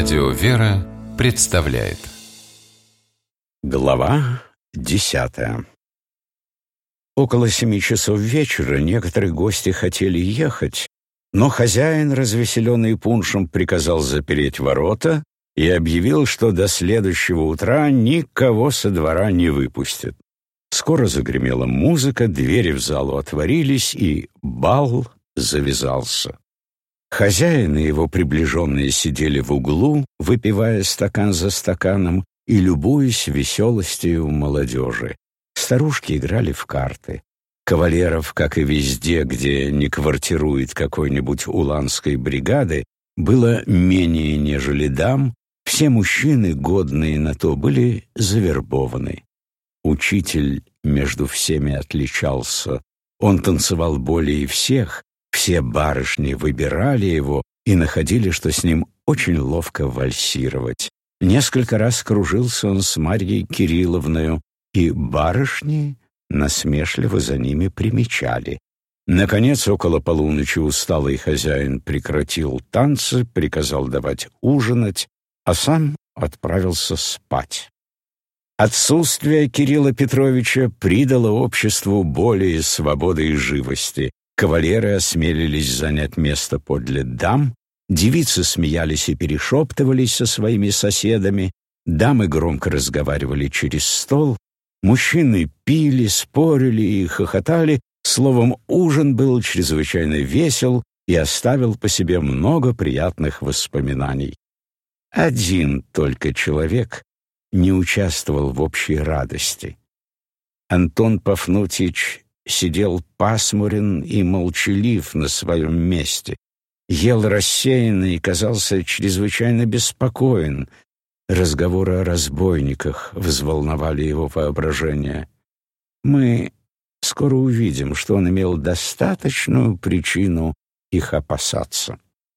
Радио «Вера» представляет. Глава 10. Около 7 часов вечера некоторые гости хотели ехать, но хозяин, развеселенный пуншем, приказал запереть ворота и объявил, что до следующего утра никого со двора не выпустят. Скоро загремела музыка, двери в залу отворились, и бал завязался. Хозяин и его приближенные сидели в углу, выпивая стакан за стаканом и любуясь веселостью молодежи. Старушки играли в карты. Кавалеров, как и везде, где не квартирует какой-нибудь уланской бригады, было менее, нежели дам. Все мужчины, годные на то, были завербованы. Учитель между всеми отличался. Он танцевал более всех, все барышни выбирали его и находили, что с ним очень ловко вальсировать. Несколько раз кружился он с Марьей Кирилловною, и барышни насмешливо за ними примечали. Наконец, около полуночи усталый хозяин прекратил танцы, приказал давать ужинать, а сам отправился спать. Отсутствие Кирилла Петровича придало обществу более свободы и живости. Кавалеры осмелились занять место подле дам, девицы смеялись и перешептывались со своими соседами, дамы громко разговаривали через стол, мужчины пили, спорили и хохотали. Словом, ужин был чрезвычайно весел и оставил по себе много приятных воспоминаний. Один только человек не участвовал в общей радости. Антон Пафнутьич сидел пасмурен и молчалив на своем месте, ел рассеянно и казался чрезвычайно беспокоен. Разговоры о разбойниках взволновали его воображение. Мы скоро увидим, что он имел достаточную причину их опасаться.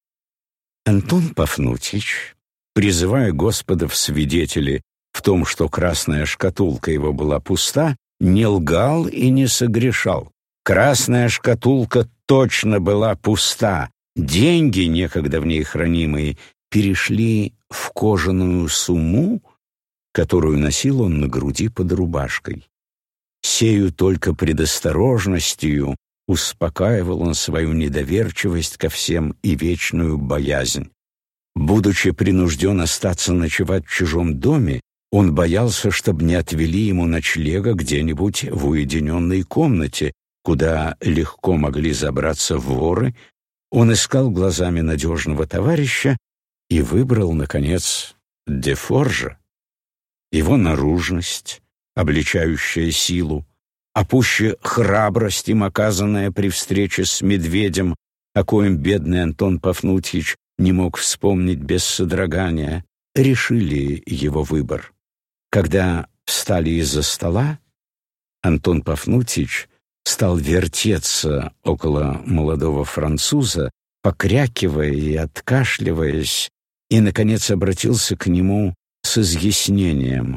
Антон Пафнутьич, призывая Господа в свидетели в том, что красная шкатулка его была пуста, не лгал и не согрешал. Красная шкатулка точно была пуста. Деньги, некогда в ней хранимые, перешли в кожаную сумму, которую носил он на груди под рубашкой. Сею только предосторожностью успокаивал он свою недоверчивость ко всем и вечную боязнь. Будучи принужден остаться ночевать в чужом доме, он боялся, чтобы не отвели ему ночлега где-нибудь в уединенной комнате, куда легко могли забраться воры. Он искал глазами надежного товарища и выбрал, наконец, Дефоржа. Его наружность, обличающая силу, а пуще храбрость им оказанная при встрече с медведем, о коем бедный Антон Пафнутьич не мог вспомнить без содрогания, решили его выбор. Когда встали из-за стола, Антон Пафнутьич стал вертеться около молодого француза, покрякивая и откашливаясь, и, наконец, обратился к нему с изъяснением.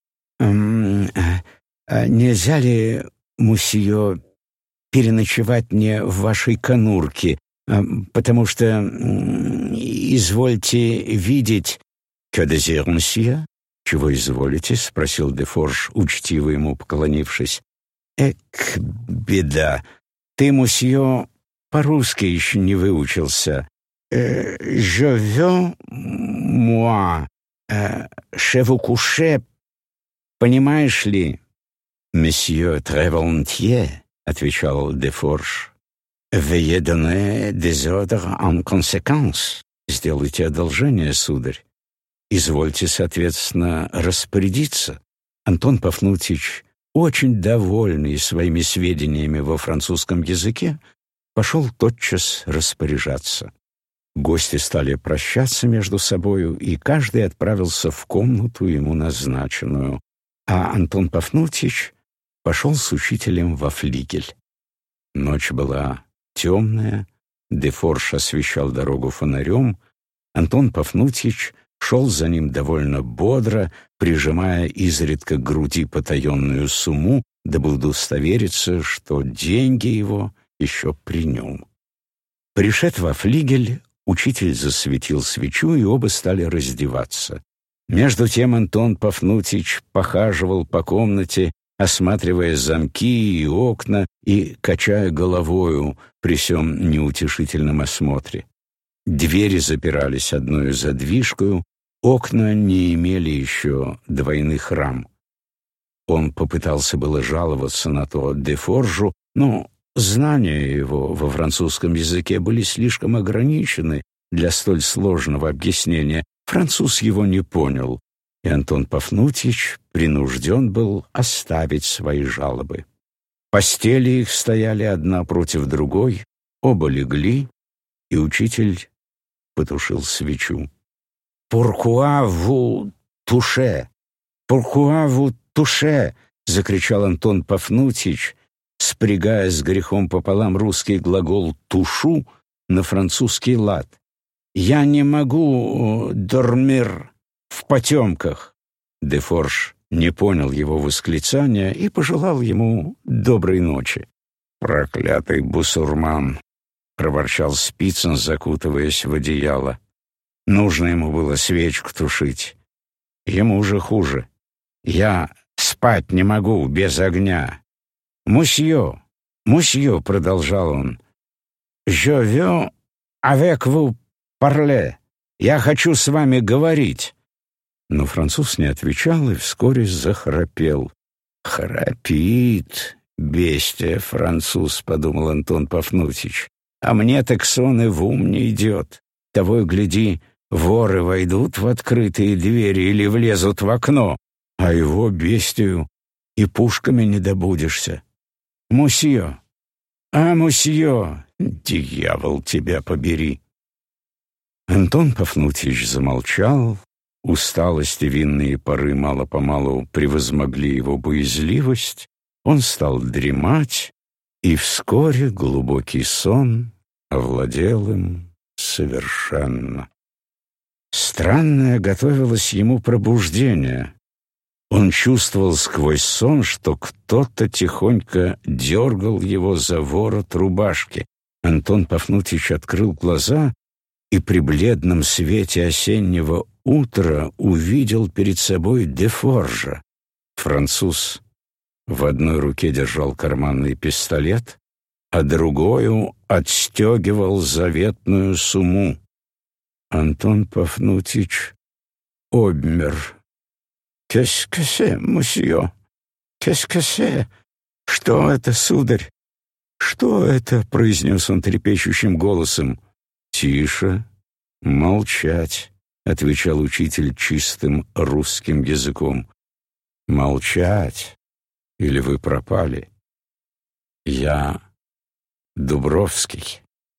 «Нельзя ли, мусье, переночевать мне в вашей конурке, потому что, извольте видеть...» «Que désire, monsieur?» «Чего изволите?» — спросил Дефорж, учтиво ему поклонившись. «Эк, беда! Ты, мусье, по-русски еще не выучился. Je veux, moi, chez vous coucher, понимаешь ли?» «Monsieur, très volontiers», — отвечал Дефорж. «Veuillez donner des ordres en conséquence». «Сделайте одолжение, сударь. Извольте, соответственно, распорядиться». Антон Пафнутьич, очень довольный своими сведениями во французском языке, пошел тотчас распоряжаться. Гости стали прощаться между собою, и каждый отправился в комнату ему назначенную, а Антон Пафнутьич пошел с учителем во флигель. Ночь была темная, Дефорж освещал дорогу фонарем, Антон Пафнутьич шел за ним довольно бодро, прижимая изредка к груди потаенную сумму, дабы удостовериться, что деньги его еще при нем. Пришед во флигель, Учитель засветил свечу, и оба стали раздеваться. Между тем Антон Пафнутьич похаживал по комнате, осматривая замки и окна и качая головою при сём неутешительном осмотре. Двери запирались одною задвижкою, окна не имели еще двойных рам. Он попытался было жаловаться на то Дефоржу, но знания его во французском языке были слишком ограничены для столь сложного объяснения. Француз его не понял, и Антон Пафнутьич принужден был оставить свои жалобы. Постели их стояли одна против другой, оба легли, и учитель потушил свечу. «Pourquoi vous touchez? Pourquoi vous touchez?» — закричал Антон Пафнутьич, спрягая с грехом пополам русский глагол «тушу» на французский лад. «Я не могу dormir в потемках». Дефорж не понял его восклицания и пожелал ему доброй ночи. «Проклятый бусурман!» — проворчал Спицын, закутываясь в одеяло. «Нужно ему было свечку тушить. Ему уже хуже. Я спать не могу без огня». «Мусье, мусье», — продолжал он, «je veux avec vous parler. Я хочу с вами говорить». Но француз не отвечал и вскоре захрапел. «Храпит, бестия француз», — подумал Антон Пафнутьич. «А мне так сон и в ум не идет. Того и гляди, воры войдут в открытые двери или влезут в окно, а его, бестию, и пушками не добудешься. Мусье, мусье, дьявол тебя побери». Антон Пафнутьич замолчал. Усталость и винные пары мало-помалу превозмогли его боязливость. Он стал дремать, и вскоре глубокий сон овладел им совершенно. Странное готовилось ему пробуждение. Он чувствовал сквозь сон, что кто-то тихонько дергал его за ворот рубашки. Антон Пафнутьич открыл глаза и при бледном свете осеннего утра увидел перед собой Дефоржа. Француз в одной руке держал карманный пистолет, а другою отстегивал заветную сумму. Антон Пафнутьич обмер. «Qu'est-ce que c'est, monsieur? Qu'est-ce que c'est? Что это, сударь? Что это?» — произнес он трепещущим голосом. «Тише, молчать», — отвечал учитель чистым русским языком. «Молчать, или вы пропали? Я Дубровский».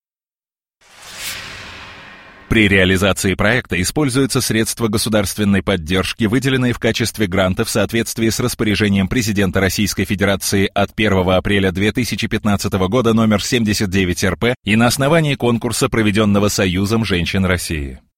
При реализации проекта используются средства государственной поддержки, выделенные в качестве гранта в соответствии с распоряжением президента Российской Федерации от 1 апреля 2015 года номер 79 РП и на основании конкурса, проведенного Союзом женщин России.